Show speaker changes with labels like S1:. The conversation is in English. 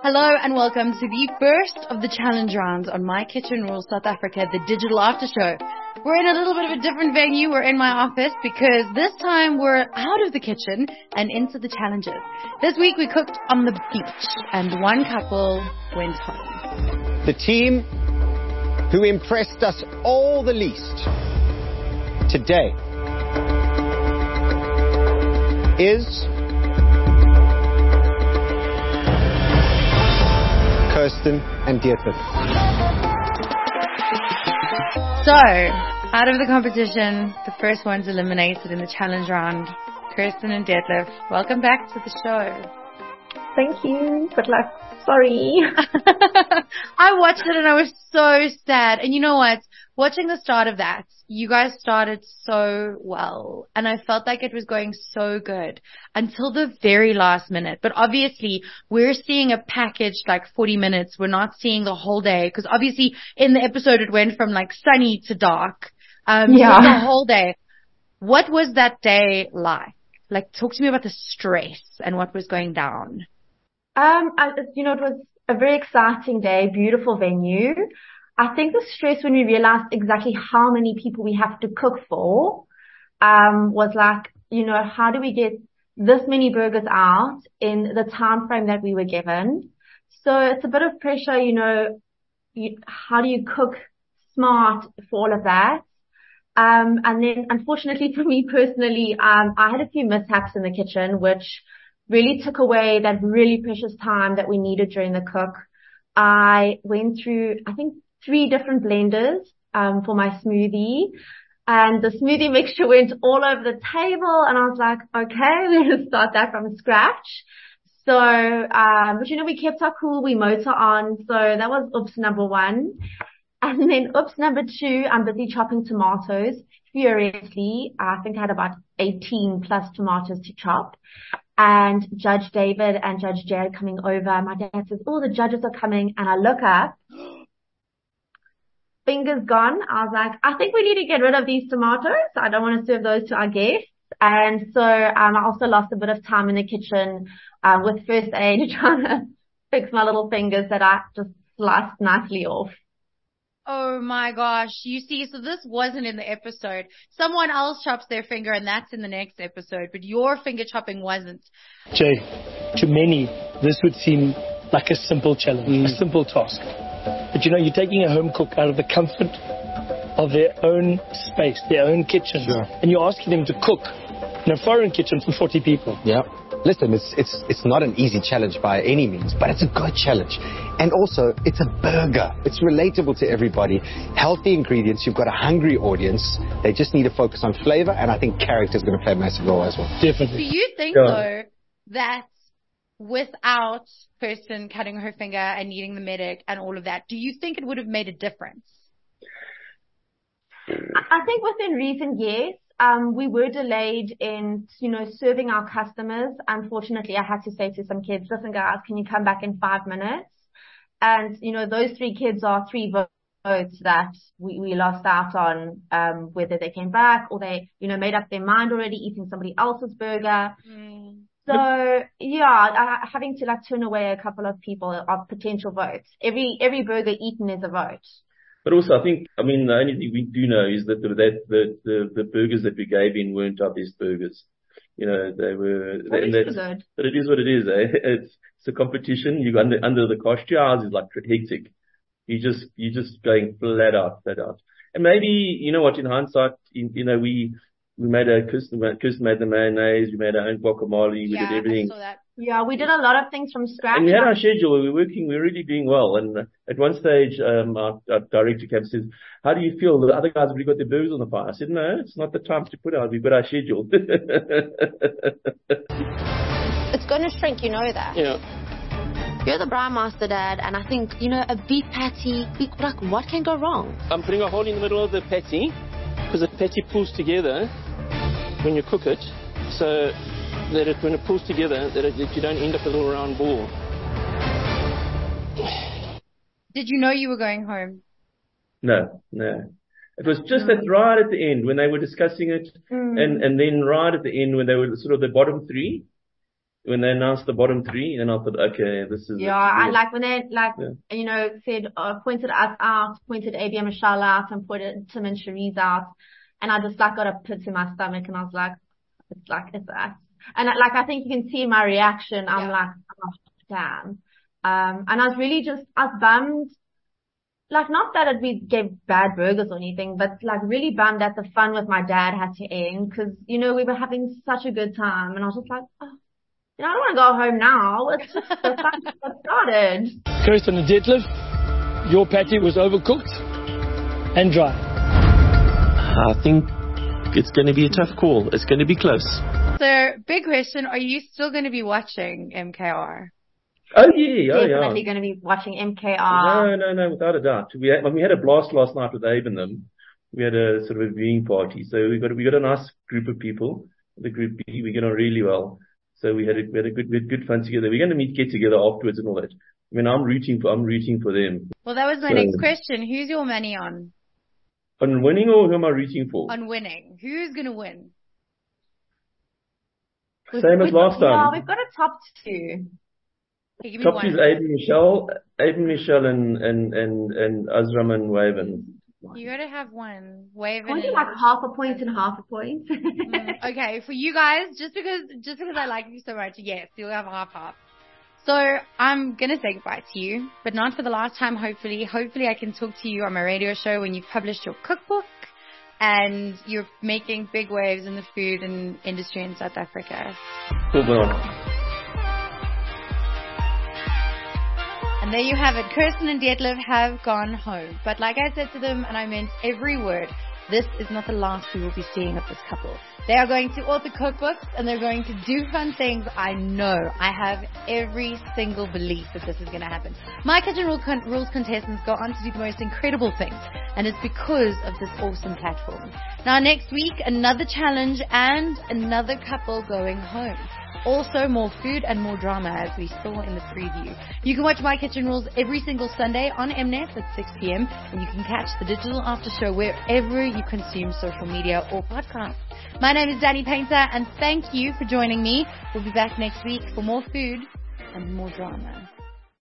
S1: Hello and welcome to the first of the challenge rounds on My Kitchen Rules South Africa, the digital after show. We're in a little bit of a different venue. We're in my office because this time we're out of the kitchen and into the challenges. This week we cooked on the beach and one couple went home.
S2: The team who impressed us all the least today is Kirsten and Dietrich.
S1: So, out of the competition, the first ones eliminated in the challenge round, Kirsten and Detlef. Welcome back to the show.
S3: Thank you. Good luck. Sorry.
S1: I watched it and I was so sad. And you know what? Watching the start of that, you guys started so well. And I felt like it was going so good until the very last minute. But obviously, we're seeing a package like 40 minutes. We're not seeing the whole day. Because obviously, in the episode, it went from like sunny to dark. So the whole day. What was that day like? Like, talk to me about the stress and what was going down.
S3: It was a very exciting day, beautiful venue. I think the stress when we realized exactly how many people we have to cook for, was like, how do we get this many burgers out in the time frame that we were given? So it's a bit of pressure, how do you cook smart for all of that? And then unfortunately for me personally, I had a few mishaps in the kitchen, which really took away that really precious time that we needed during the cook. I went through, I think, 3 different blenders, for my smoothie, and the smoothie mixture went all over the table, and I was like, okay, we're going to start that from scratch. So, but we kept our cool, we motor on. So that was oops number 1. And then oops number 2, I'm busy chopping tomatoes furiously. I think I had about 18 plus tomatoes to chop. And Judge David and Judge Jared coming over. My dad says, oh, the judges are coming. And I look up, fingers gone. I was like, I think we need to get rid of these tomatoes. I don't want to serve those to our guests. And so, I also lost a bit of time in the kitchen, with first aid, trying to fix my little fingers that I just sliced nicely off.
S1: Oh my gosh. You see, so this wasn't in the episode. Someone else chops their finger and that's in the next episode, but your finger chopping wasn't.
S4: Jay, to many, this would seem like a simple challenge, a simple task. But you're taking a home cook out of the comfort of their own space, their own kitchen.
S2: Sure.
S4: And you're asking them to cook in a foreign kitchen for 40 people.
S2: Yeah. Listen, it's not an easy challenge by any means, but it's a good challenge. And also, it's a burger. It's relatable to everybody. Healthy ingredients. You've got a hungry audience. They just need to focus on flavor, and I think character is going to play a massive role as well.
S4: Definitely.
S1: Do you think, though, that without Kirsten cutting her finger and needing the medic and all of that, do you think it would have made a difference?
S3: I think within reason, yes. We were delayed in, serving our customers. Unfortunately, I had to say to some kids, listen guys, can you come back in 5 minutes? And, those 3 kids are 3 votes that we lost out on, whether they came back or they, made up their mind already eating somebody else's burger. So yeah, having to turn away a couple of people of potential votes. Every burger eaten is a vote.
S5: But also, the only thing we do know is that the burgers that we gave in weren't our best burgers. They were.
S3: But
S5: it is what it is. It's a competition. You under the cost. Ours is like hectic. You just going flat out. And maybe in hindsight, we made Kirsten made the mayonnaise. We made our own guacamole. We did everything.
S1: I saw that.
S3: Yeah, we did a lot of things from scratch.
S5: And we had our schedule. We were working. We were really doing well. And at one stage, our director came and says, how do you feel? The other guys have already got their burgers on the fire. I said, no, it's not the time to put out. We've got our schedule.
S6: It's going to shrink, you know that.
S4: Yeah.
S6: You're the Braai Master, Dad, and I think, a beef patty, what can go wrong?
S4: I'm putting a hole in the middle of the patty because the patty pulls together when you cook it. So that when it pulls together, that you don't end up a little round ball.
S1: Did you know you were going home?
S5: No. It was just right at the end when they were discussing it, and then right at the end when they were sort of the bottom 3, When they announced the bottom three, then I thought, okay, this is
S3: and like when they said pointed us out, pointed AB Michelle out, and pointed Tim and Cherise out, and I just got a pit in my stomach, and I was like, it's that. And I think you can see my reaction. I'm like, oh, damn. And I was really I was bummed. Not that we gave bad burgers or anything, but really bummed that the fun with my dad had to end, because, we were having such a good time, and I was just like, oh, I don't want to go home now. It's just the fun that started.
S4: Kirsten and Detlef, your patty was overcooked and dry.
S5: I think it's going to be a tough call. It's going to be close.
S1: So, big question, are you still going to be watching MKR?
S5: Oh, yeah.
S3: Definitely going to be watching MKR.
S5: No, without a doubt. We had a blast last night with Abe and them. We had a sort of a viewing party. So we got a nice group of people. The group B, we get on really well. So we had good fun together. We're going to get together afterwards and all that. I mean, I'm rooting for them.
S1: Well, that was my next question. Who's your money on?
S5: On winning, or who am I rooting for?
S1: On winning. Who's going to win?
S5: Same as last time.
S3: Yeah, we've got a top two.
S1: Okay, give me
S5: top
S1: one.
S5: two is Aiden Michelle and Azram and Waven.
S1: You gotta have one. Waven.
S3: Can't you half a point and half a point?
S1: Okay, for you guys, just because I like you so much, yes, you'll have half. So I'm gonna say goodbye to you, but not for the last time. Hopefully I can talk to you on my radio show when you've published your cookbook and you're making big waves in the food and industry in South Africa.
S5: Cool.
S1: And there you have it. Kirsten and Detlef have gone home. But like I said to them, and I meant every word, this is not the last we will be seeing of this couple. They are going to author cookbooks and they're going to do fun things. I know. I have every single belief that this is going to happen. My Kitchen Rules contestants go on to do the most incredible things. And it's because of this awesome platform. Now next week, another challenge and another couple going home. Also more food and more drama, as we saw in the preview. You can watch My Kitchen Rules every single Sunday on Mnet at 6 p.m. and you can catch the digital after show wherever you consume social media or podcasts. My name is Danny Painter and thank you for joining me. We'll be back next week for more food and more drama.